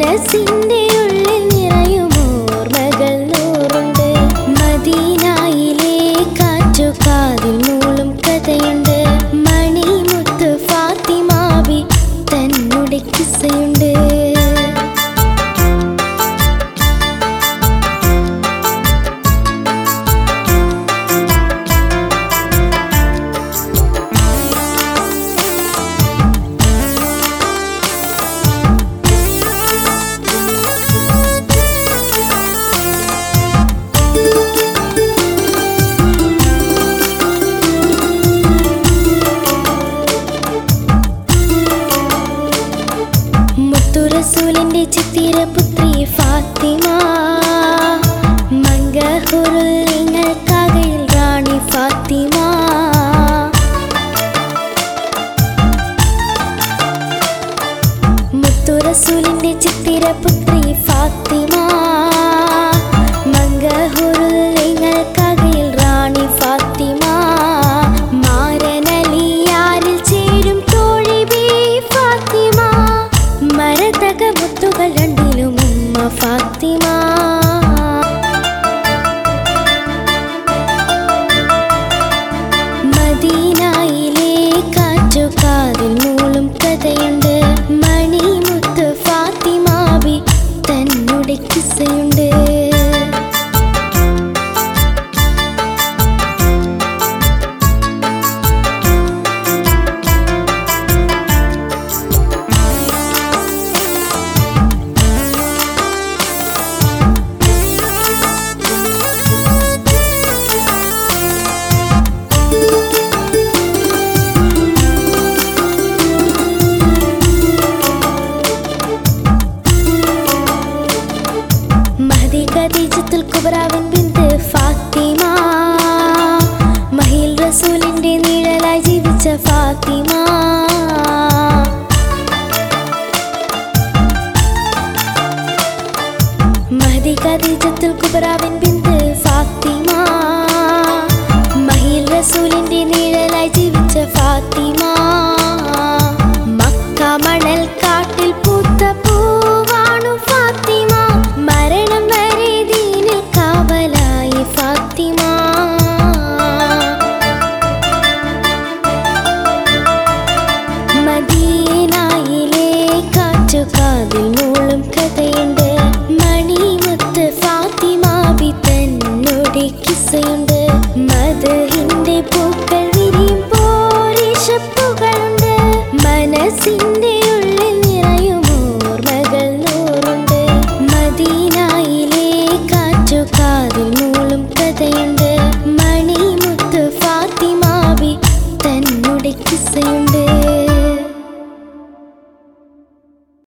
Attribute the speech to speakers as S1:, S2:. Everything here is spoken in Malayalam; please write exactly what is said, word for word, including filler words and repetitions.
S1: മനസ്സിന്റെ ഉള്ളിൽ നിറയും ഓർമ്മകൾ നൂറുണ്ട്. മദീനയിലെ കാറ്റു കാതിൽ മൂളും കഥയുണ്ട്. മണിമുത്ത് ഫാത്തിമാവി തന്നുടെ കിസ്സയുണ്ട്. റസൂലിന്റെ ചിത്തിരപുത്രി ഫാത്തിമ, മംഗഹുറുൽ നിങ്ങൾക്കാകയിൽ റാണി ഫാത്തിമ. മുത്തു റസൂലിന്റെ ചിത്തിരപുത്രി ഫാത്തിമ, മംഗഹുറുൽ നിങ്ങൾക്കാകയിൽ റാണി ഫാത്തിമ. മാരനലിയാരിൽ ചേരും തോഴി ബി ഫാത്തിമ. മരതക മുത്തുകൾ രണ്ടിലും ഉമ്മ ഫാത്തിമ. മദീനയിലെ കാറ്റു കാതിൽ മൂളും കഥയുണ്ട്. മണിമുത്ത് ഫാത്തിമാവി തന്നുടെ കിസ്സയുണ്ട്. ഖദീജത്തുൽ കുബ്രാവിൻ ബിന്ത് ഫാത്തിമ, മഹിൽ റസൂലിന്റെ നിഴലായി ജീവിച്ച ഫാത്തിമ. മഹദി ഖദീജത്തുൽ കുബ്രാവിൻ ബിന്ത് ഫാത്തിമ, മഹിൽ റസൂലിന്റെ നിഴലായി ജീവിച്ച ഫാത്തിമ. മക്ക മണൽ കാട്ടിൽ പൂത്ത പൂവാണു ഫാത്തിമ. മരണം വരെ ദീനിൽ കാവലായി ഫാത്തിമ. മദീനയിലെ കാറ്റു കാതിൽ മൂളും കഥ